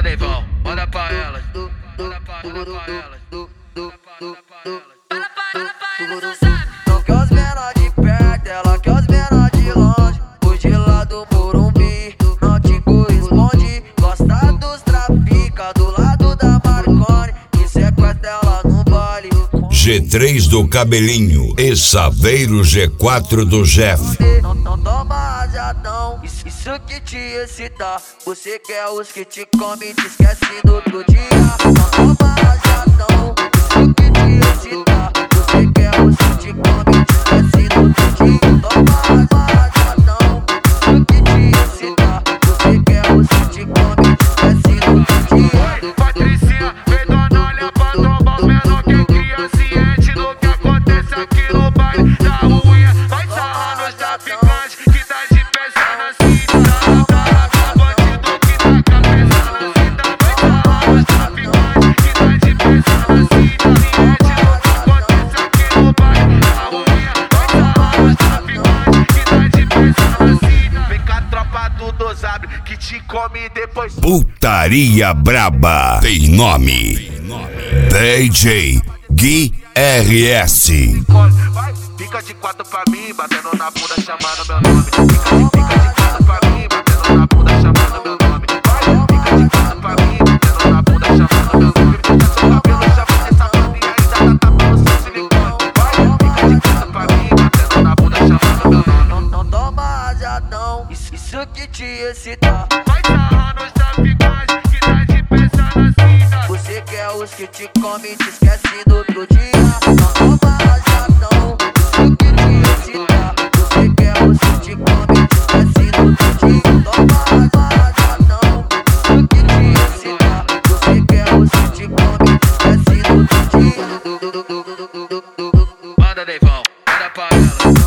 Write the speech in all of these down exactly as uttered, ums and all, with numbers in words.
Neivão, manda pra elas. Manda pra, manda pra elas. Não quer os menor de perto, ela quer os menor de longe. Hoje lá do Morumbi, não te corresponde. Gosta dos trafica do lado da Marconi e sequestra ela no baile. G três do Cabelinho e Saveiro G quatro do Jeff. Não, não toma rajadão, isso, isso que te excita. Você quer os que te come e te esquece do outro dia. Não toma rajadão, isso que te excita. Você quer os que te come e te esquece do outro dia. Toma rajadão, isso que te excita. Você quer os que te come e te esquece do outro dia. Patricinha, vem dona, olha pra tomar os menor que cria ciente do que acontece aqui no baile da ruinha. Vai sarrando os traficantes que tá de peça na cinta. Fala pra bandido que tá com a peça na cinta. Vai sarrando os traficantes que tá de peça na cinta. Ciente do que acontece aqui no baile da ruinha. Vai sarrando os traficantes que tá de peça na cinta. Vem com a tropa do Dosabre que te come depois. Putaria Braba tem nome. D J Gui R S. Vai, fica de quatro pra mim, batendo na bunda, chamando meu nome. Fica de, fica de quatro pra mim, batendo na bunda, chamando meu nome. Vai, fica de quatro pra mim, batendo na bunda, chamando meu nome. Deixa seu cabelo, já vai ter safado e ainda tá tapando seu silicone. Vai, fica de quatro pra mim, batendo na bunda, chamando meu nome. Não, não toma rajadão, isso, isso que te excita. Vai sarrando os traficantes que tá de peça na cinta. Você quer os que te come e te esquece do outro dia. Não toma rajadão, isso que te excita. Você quer os que te come e te esquece do outro dia. Toma rajadão, isso que te excita. Você quer os que te come e te esquece do outro dia. Manda Neivão, manda pra elas.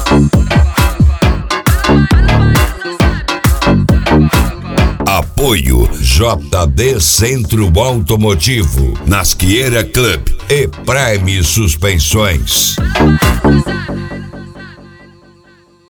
Apoio J D Centro Automotivo, Nasqueira Club e Prime Suspensões.